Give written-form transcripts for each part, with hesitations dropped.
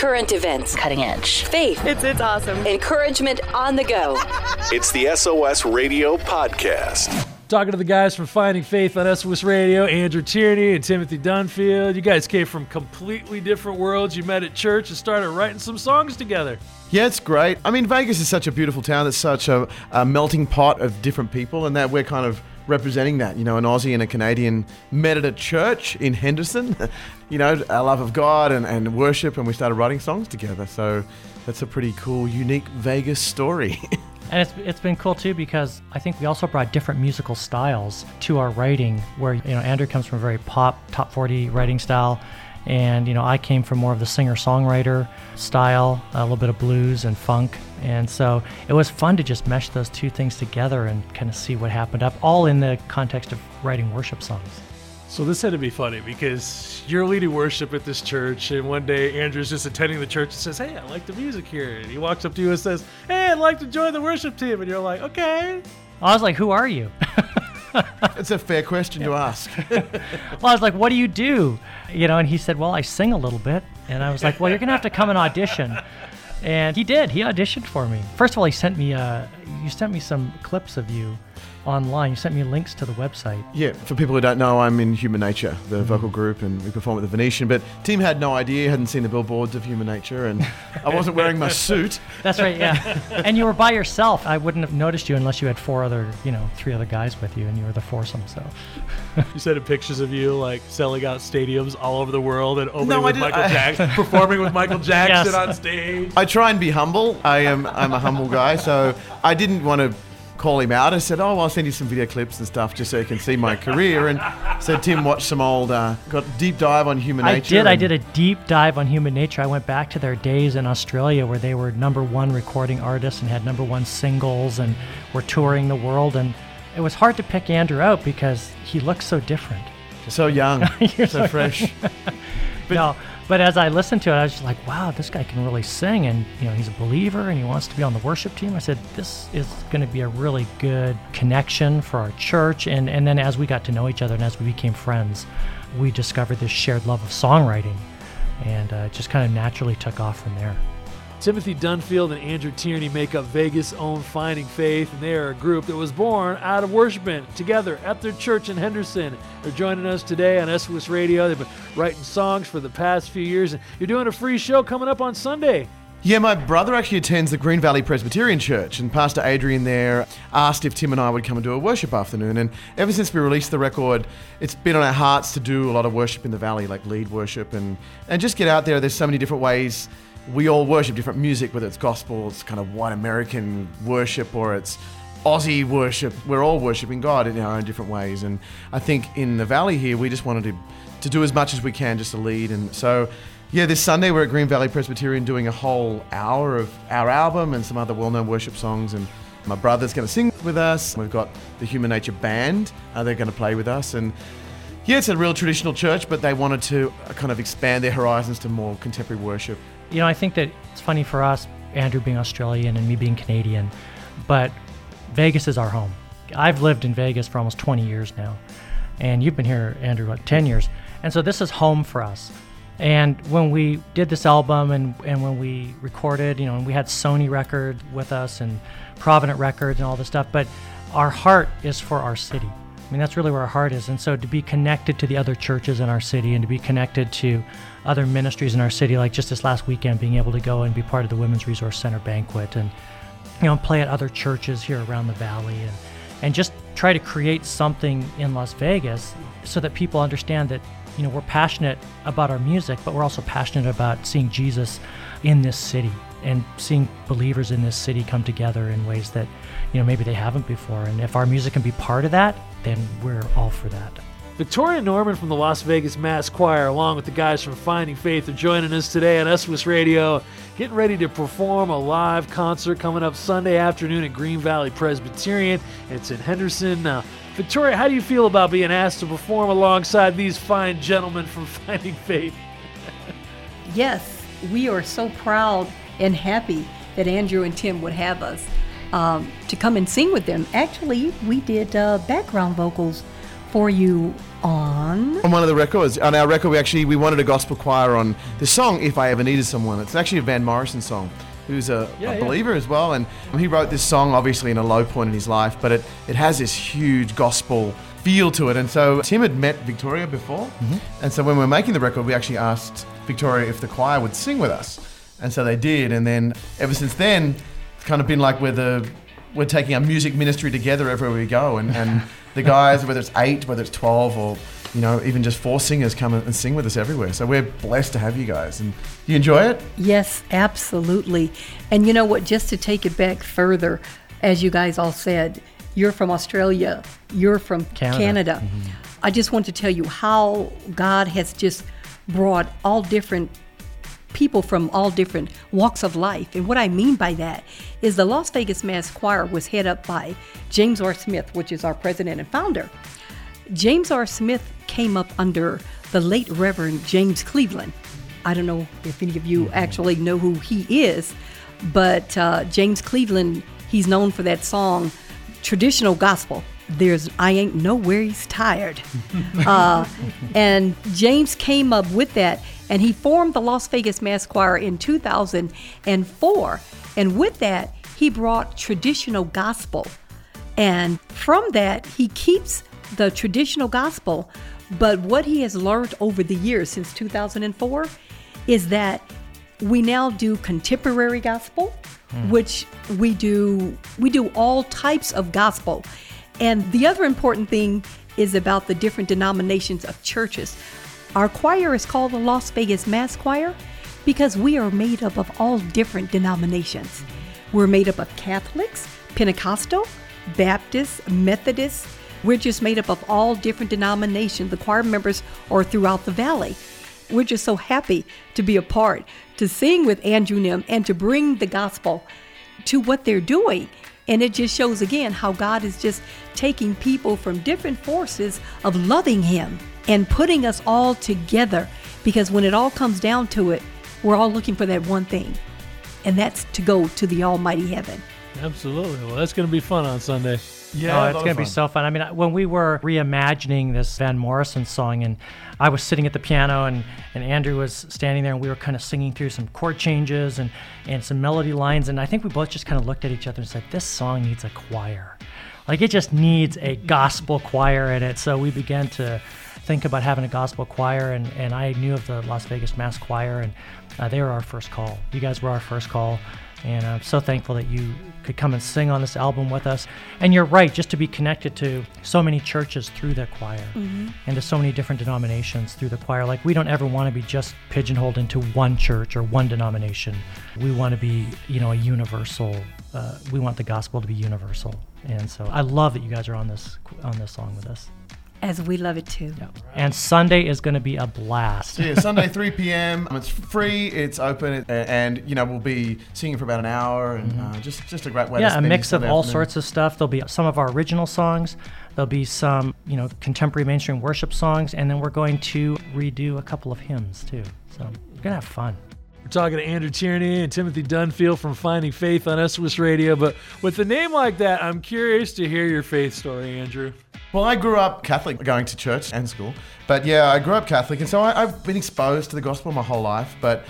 Current events. Cutting edge. Faith. It's awesome. Encouragement on the go. It's the SOS Radio Podcast. Talking to the guys from Finding Faith on SOS Radio, Andrew Tierney and Timothy Dunfield. You guys came from completely different worlds. You met at church and started writing some songs together. Yeah, it's great. I mean, Vegas is such a beautiful town. It's such a melting pot of different people, and that we're kind of representing that. You know, an Aussie and a Canadian met at a church in Henderson. You know, our love of God and worship, and we started writing songs together. So that's a pretty cool, unique Vegas story. And it's been cool too, because I think we also brought different musical styles to our writing, where, you know, Andrew comes from a very pop, top 40 writing style, and, you know, I came from more of the singer-songwriter style, a little bit of blues and funk. And so it was fun to just mesh those two things together and kind of see what happened up, all in the context of writing worship songs. So this had to be funny because you're leading worship at this church, and one day Andrew's just attending the church and says, "Hey, I like the music here." And he walks up to you and says, "Hey, I'd like to join the worship team." And you're like, "Okay." I was like, "Who are you?" It's a fair question to ask. Well, I was like, "What do you do?" You know, and he said, "Well, I sing a little bit." And I was like, "Well, you're going to have to come and audition." And he did. He auditioned for me. First of all, he sent me you sent me some clips of you online. You sent me links to the website. Yeah, for people who don't know, I'm in Human Nature, the vocal group, and we perform at the Venetian. But Tim had no idea, hadn't seen the billboards of Human Nature, and I wasn't wearing my suit. That's right, yeah. And you were by yourself. I wouldn't have noticed you unless you had three other guys with you, and you were the foursome, so. You sent pictures of you, like, selling out stadiums all over the world and opening with Michael Jackson, performing with Michael Jackson on stage. I try and be humble. I'm a humble guy, so I didn't want to call him out. I said, I'll send you some video clips and stuff just so you can see my career. And so Tim watched some old, got a deep dive on Human Nature. I did a deep dive on Human Nature. I went back to their days in Australia where they were #1 recording artists and had #1 singles and were touring the world. And it was hard to pick Andrew out because he looks so different. So young, so fresh. But as I listened to it, I was just like, wow, this guy can really sing, and, you know, he's a believer and he wants to be on the worship team. I said, this is going to be a really good connection for our church. And then as we got to know each other and as we became friends, we discovered this shared love of songwriting, and it just kind of naturally took off from there. Timothy Dunfield and Andrew Tierney make up Vegas' own Finding Faith, and they are a group that was born out of worshiping together at their church in Henderson. They're joining us today on SOS Radio. They've been writing songs for the past few years, and you're doing a free show coming up on Sunday. Yeah, my brother actually attends the Green Valley Presbyterian Church, and Pastor Adrian there asked if Tim and I would come and do a worship afternoon. And ever since we released the record, it's been on our hearts to do a lot of worship in the valley, like lead worship, and just get out there. There's so many different ways we all worship, different music, whether it's gospel, it's kind of white American worship, or it's Aussie worship. We're all worshiping God in our own different ways. And I think in the valley here, we just wanted to do as much as we can just to lead. And so, yeah, this Sunday we're at Green Valley Presbyterian doing a whole hour of our album and some other well-known worship songs. And my brother's going to sing with us. We've got the Human Nature Band. They're going to play with us. And yeah, it's a real traditional church, but they wanted to kind of expand their horizons to more contemporary worship. You know, I think that it's funny for us, Andrew being Australian and me being Canadian, but Vegas is our home. I've lived in Vegas for almost 20 years now, and you've been here, Andrew, what, 10 years. And so this is home for us. And when we did this album and when we recorded, you know, and we had Sony Records with us and Provident Records and all this stuff, but our heart is for our city. I mean, that's really where our heart is. And so to be connected to the other churches in our city and to be connected to other ministries in our city, like just this last weekend, being able to go and be part of the Women's Resource Center banquet and, you know, play at other churches here around the valley and just try to create something in Las Vegas so that people understand that, you know, we're passionate about our music, but we're also passionate about seeing Jesus in this city and seeing believers in this city come together in ways that, you know, maybe they haven't before. And if our music can be part of that, then we're all for that. Victoria Norman from the Las Vegas Mass Choir, along with the guys from Finding Faith, are joining us today on SOS Radio, getting ready to perform a live concert coming up Sunday afternoon at Green Valley Presbyterian. It's in Henderson. Now, Victoria, how do you feel about being asked to perform alongside these fine gentlemen from Finding Faith? Yes, we are so proud and happy that Andrew and Tim would have us to come and sing with them. Actually, we did background vocals for you on... On one of the records, on our record, we wanted a gospel choir on the song "If I Ever Needed Someone." It's actually a Van Morrison song, who's a believer as well, and he wrote this song obviously in a low point in his life, but it has this huge gospel feel to it. And so Tim had met Victoria before, and so when we were making the record, we actually asked Victoria if the choir would sing with us, and so they did. And then ever since then, it's kind of been like we're taking our music ministry together everywhere we go, and the guys, whether it's 8, whether it's 12, or even just 4 singers, come and sing with us everywhere. So we're blessed to have you guys. And you enjoy it? Yes, absolutely. And you know what, just to take it back further, as you guys all said, you're from Australia, you're from Canada. I just want to tell you how God has just brought all different people from all different walks of life. And what I mean by that is the Las Vegas Mass Choir was head up by James R. Smith, which is our president and founder. James R. Smith came up under the late Reverend James Cleveland. I don't know if any of you actually know who he is, but James Cleveland, he's known for that song, Traditional Gospel. There's I Ain't Nowhere He's Tired. And James came up with that, and he formed the Las Vegas Mass Choir in 2004. And with that, he brought traditional gospel. And from that, he keeps the traditional gospel. But what he has learned over the years since 2004 is that we now do contemporary gospel, which we do all types of gospel. And the other important thing is about the different denominations of churches. Our choir is called the Las Vegas Mass Choir because we are made up of all different denominations. We're made up of Catholics, Pentecostal, Baptists, Methodists. We're just made up of all different denominations. The choir members are throughout the valley. We're just so happy to be a part, to sing with Andrew and them, and to bring the gospel to what they're doing. And it just shows again how God is just taking people from different forces of loving Him and putting us all together. Because when it all comes down to it, we're all looking for that one thing, and that's to go to the almighty heaven. Absolutely. Well, that's going to be fun on Sunday. Yeah, it's going to be so fun. I mean, when we were reimagining this Van Morrison song, and I was sitting at the piano, and Andrew was standing there, and we were kind of singing through some chord changes and some melody lines, and I think we both just kind of looked at each other and said, this song needs a choir. Like, it just needs a gospel choir in it. So we began to think about having a gospel choir, and I knew of the Las Vegas Mass Choir, and they were our first call. You guys were our first call. And I'm so thankful that you could come and sing on this album with us. And you're right, just to be connected to so many churches through the choir, and to so many different denominations through the choir. Like, we don't ever want to be just pigeonholed into one church or one denomination. We want to be, a universal. We want the gospel to be universal. And so I love that you guys are on this song with us. As we love it too. Yeah. And Sunday is going to be a blast. Yeah, Sunday 3 p.m. It's free, it's open, and we'll be singing for about an hour, and just a great way to spend a mix of all afternoon. sorts of stuff. There'll be some of our original songs. There'll be some, contemporary mainstream worship songs, and then we're going to redo a couple of hymns too. So we're going to have fun. We're talking to Andrew Tierney and Timothy Dunfield from Finding Faith on SOS Radio. But with a name like that, I'm curious to hear your faith story, Andrew. Well, I grew up Catholic, going to church and school. But yeah, I grew up Catholic, and so I've been exposed to the gospel my whole life. But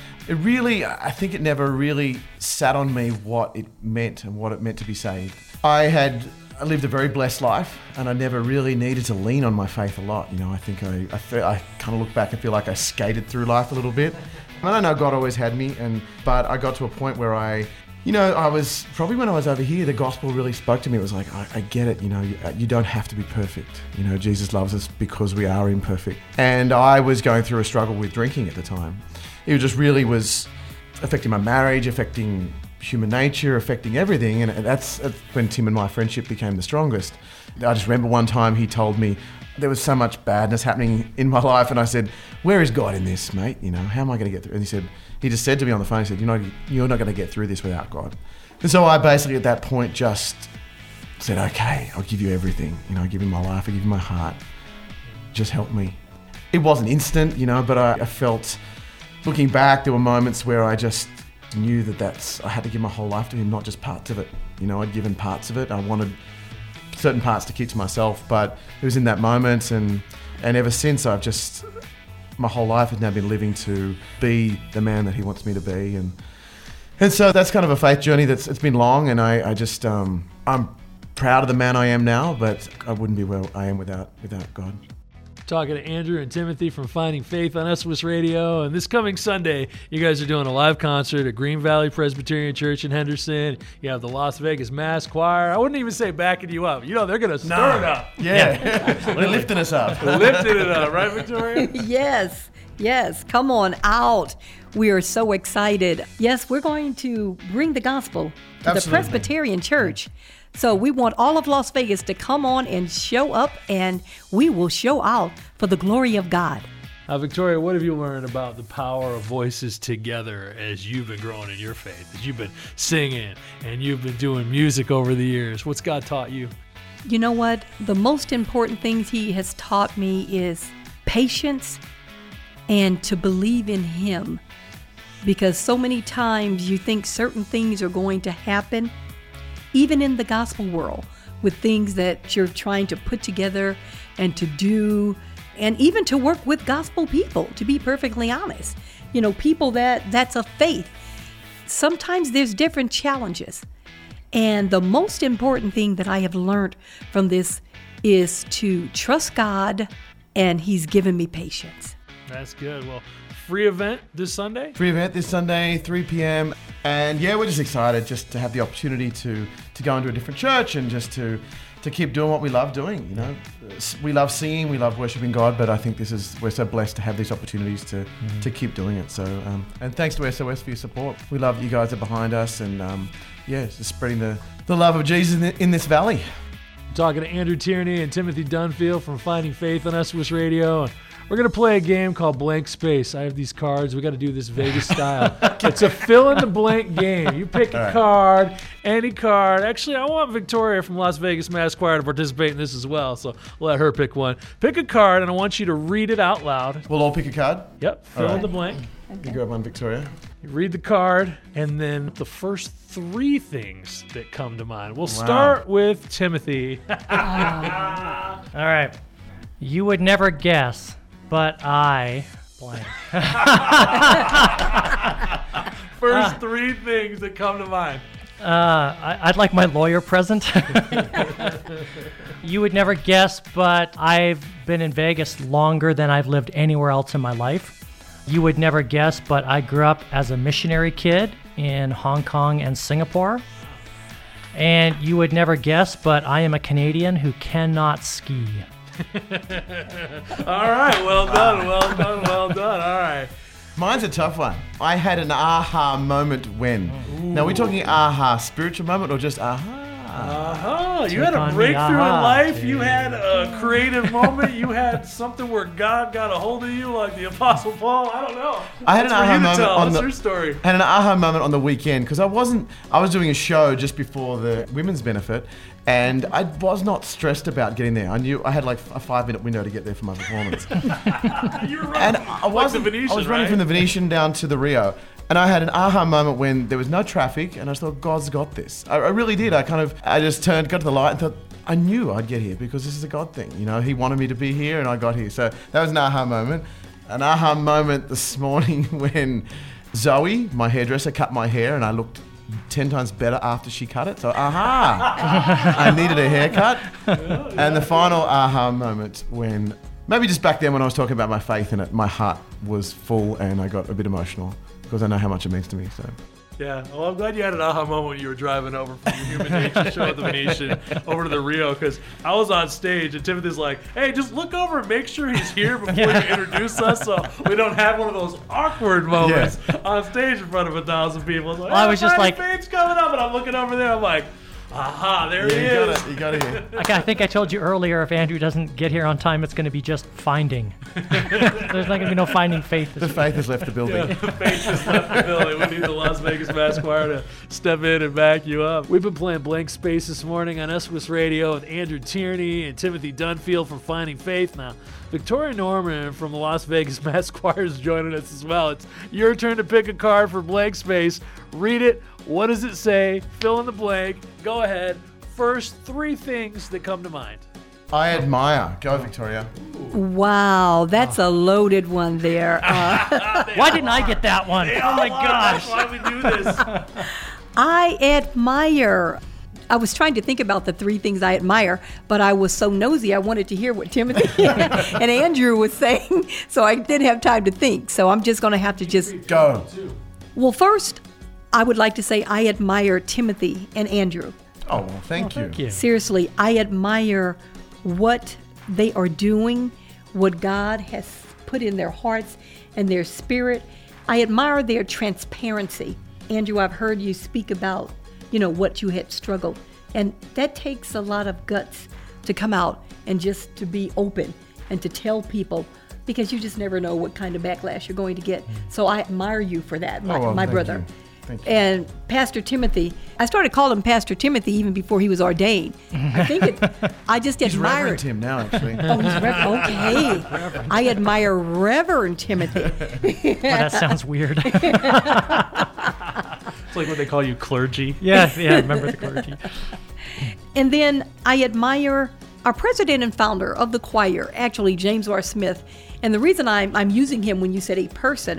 I think it never really sat on me what it meant and what it meant to be saved. I lived a very blessed life, and I never really needed to lean on my faith a lot. I think I kind of look back and feel like I skated through life a little bit. And I know God always had me, but I got to a point where I was probably, when I was over here, the gospel really spoke to me. It was like, I get it, you don't have to be perfect. Jesus loves us because we are imperfect. And I was going through a struggle with drinking at the time. It just really was affecting my marriage, affecting human nature, affecting everything. And that's when Tim and my friendship became the strongest. I just remember one time he told me there was so much badness happening in my life, and I said, where is God in this, mate? How am I going to get through? And he just said to me on the phone, he said, you're not going to get through this without God. And so I basically at that point just said, okay, I'll give you everything. I give you my life, I give you my heart. Just help me. It wasn't instant, but I felt, looking back, there were moments where I just knew I had to give my whole life to Him, not just parts of it. I'd given parts of it. I wanted certain parts to keep to myself. But it was in that moment, and ever since, my whole life has now been living to be the man that he wants me to be, and so that's kind of a faith journey it's been long, and I'm proud of the man I am now, but I wouldn't be where I am without God. Talking to Andrew and Timothy from Finding Faith on SOS Radio. And this coming Sunday, you guys are doing a live concert at Green Valley Presbyterian Church in Henderson. You have the Las Vegas Mass Choir. I wouldn't even say backing you up. You know, they're going to stir it up. Yeah. They're lifting us up. Lifting it up, right, Victoria? Yes. Come on out. We are so excited. Yes, we're going to bring the gospel to the Presbyterian Church. So we want all of Las Vegas to come on and show up, and we will show out for the glory of God. Victoria, what have you learned about the power of voices together as you've been growing in your faith, as you've been singing and you've been doing music over the years? What's God taught you? You know what? The most important things He has taught me is patience and to believe in Him. Because so many times you think certain things are going to happen, even in the gospel world, with things that you're trying to put together and to do, and even to work with gospel people, to be perfectly honest. You know, people that's a faith. Sometimes there's different challenges. And the most important thing that I have learned from this is to trust God, and He's given me patience. That's good. Well, free event this Sunday? Free event this Sunday, 3 p.m. And yeah, we're just excited just to have the opportunity to go into a different church and just to keep doing what we love doing. You know, we love singing, we love worshiping God, but I think we're so blessed to have these opportunities to keep doing it. So, and thanks to SOS for your support. We love you guys are behind us, and just spreading the love of Jesus in this valley. Talking to Andrew Tierney and Timothy Dunfield from Finding Faith on SOS Radio. We're going to play a game called Blank Space. I have these cards. We got to do this Vegas style. It's a fill-in-the-blank game. You pick a card, any card. Actually, I want Victoria from Las Vegas Mass Choir to participate in this as well, so we'll let her pick one. Pick a card, and I want you to read it out loud. We'll all pick a card? Yep, fill in the blank. You grab one, Victoria. You read the card, and then the first three things that come to mind. We'll start with Timothy. All right. You would never guess, but I blank. First three things that come to mind. I'd like my lawyer present. You would never guess, but I've been in Vegas longer than I've lived anywhere else in my life. You would never guess, but I grew up as a missionary kid in Hong Kong and Singapore. And you would never guess, but I am a Canadian who cannot ski. All right, well done. All right. Mine's a tough one. I had an aha moment when. Ooh. Now, are we talking aha spiritual moment or just aha? You had a breakthrough in life. You had a creative moment. You had something where God got a hold of you, like the Apostle Paul. I don't know. I had an aha moment on What's your story? I had an aha moment on the weekend because I was doing a show just before the women's benefit, and I was not stressed about getting there. I knew I had like a 5-minute window to get there for my performance. You were running I was running from the Venetian down to the Rio. And I had an aha moment when there was no traffic, and I just thought, God's got this. I really did. I just got to the light and thought, I knew I'd get here because this is a God thing. You know, He wanted me to be here, and I got here. So that was an aha moment. An aha moment this morning when Zoe, my hairdresser, cut my hair, and I looked 10 times better after she cut it. So, I needed a haircut. And the final aha moment when, maybe just back then when I was talking about my faith in it, my heart was full and I got a bit emotional. Because I know how much it means to me. So. Yeah, well, I'm glad you had an aha moment when you were driving over from your Human Nature show at the Venetian over to the Rio, because I was on stage and Timothy's like, hey, just look over and make sure he's here before you introduce us so we don't have one of those awkward moments on stage in front of 1,000 people. Like, I was just like, Faith's coming up, and I'm looking over there, I'm like, aha, there he is. You got it here. I think I told you earlier, if Andrew doesn't get here on time, it's going to be just finding. There's not going to be no finding faith. The faith has left the building. Yeah, the faith has left the building. We need the Las Vegas Mass Choir to step in and back you up. We've been playing Blank Space this morning on SOS Radio with Andrew Tierney and Timothy Dunfield from Finding Faith. Now, Victoria Norman from the Las Vegas Mass Choir is joining us as well. It's your turn to pick a card for Blank Space. Read it. What does it say? Fill in the blank. Go ahead. first 3 things that come to mind. I admire. Go, Victoria. Wow, that's a loaded one there. Why didn't I get that one? Oh my gosh. That's why we do this. I admire. I was trying to think about the 3 things I admire, but I was so nosy I wanted to hear what Timothy and Andrew was saying, so I didn't have time to think. So I'm just going to have to just Go. Well, first, I would like to say I admire Timothy and Andrew. Oh, well, thank you. Thank you. Seriously, I admire what they are doing, what God has put in their hearts and their spirit. I admire their transparency. Andrew, I've heard you speak about, what you had struggled. And that takes a lot of guts to come out and just to be open and to tell people, because you just never know what kind of backlash you're going to get. So I admire you for that, my thank brother. you. Thank you. And Pastor Timothy, I started calling him Pastor Timothy even before he was ordained. I just He's admired Reverend Tim now, actually. Oh, he's okay. I admire Reverend Timothy. Oh, that sounds weird. It's like when they call you clergy. yeah, remember the clergy. And then I admire our president and founder of the choir, actually James R. Smith. And the reason I'm using him when you said a person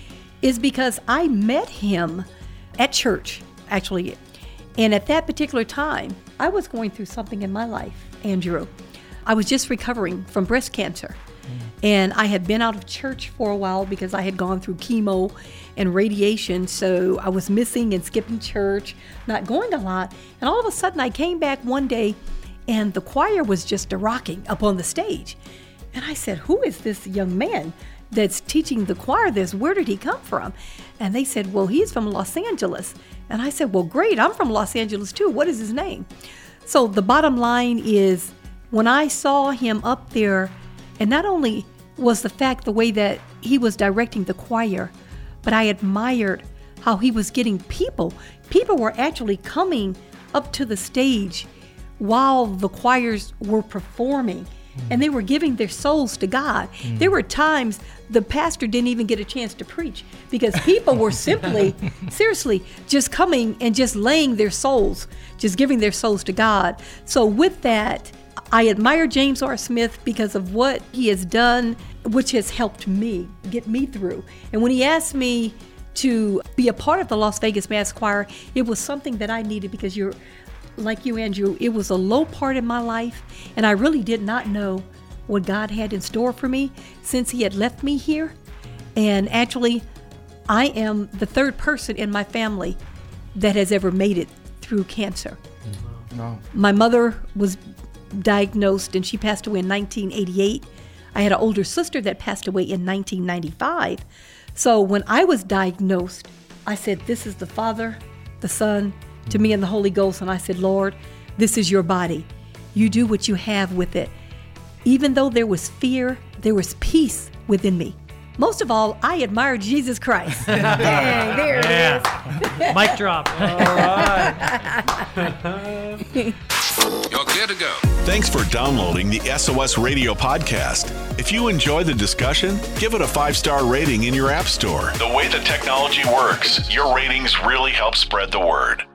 is because I met him at church, actually. And at that particular time, I was going through something in my life, Andrew. I was just recovering from breast cancer. And I had been out of church for a while because I had gone through chemo and radiation. So I was missing and skipping church, not going a lot. And all of a sudden I came back one day and the choir was just rocking up on the stage. And I said, who is this young man that's teaching the choir this? Where did he come from? And they said, well, he's from Los Angeles. And I said, well, great, I'm from Los Angeles too. What is his name? So the bottom line is, when I saw him up there, and not only was the fact the way that he was directing the choir, but I admired how he was getting people. People were actually coming up to the stage while the choirs were performing. And they were giving their souls to God. There were times the pastor didn't even get a chance to preach because people were simply, seriously, just coming and just laying their souls, just giving their souls to God. So with that, I admire James R. Smith because of what he has done, which has helped me get me through. And when he asked me to be a part of the Las Vegas Mass Choir, it was something that I needed because like you, Andrew, it was a low part in my life, and I really did not know what God had in store for me since he had left me here. And actually, I am the 3rd person in my family that has ever made it through cancer. No. My mother was diagnosed, and she passed away in 1988. I had an older sister that passed away in 1995. So when I was diagnosed, I said, this is the Father, the Son, to me and the Holy Ghost. And I said, Lord, this is your body. You do what you have with it. Even though there was fear, there was peace within me. Most of all, I admired Jesus Christ. Dang, there it is. Mic drop. All right. You're clear to go. Thanks for downloading the SOS Radio podcast. If you enjoy the discussion, give it a 5-star rating in your app store. The way the technology works, your ratings really help spread the word.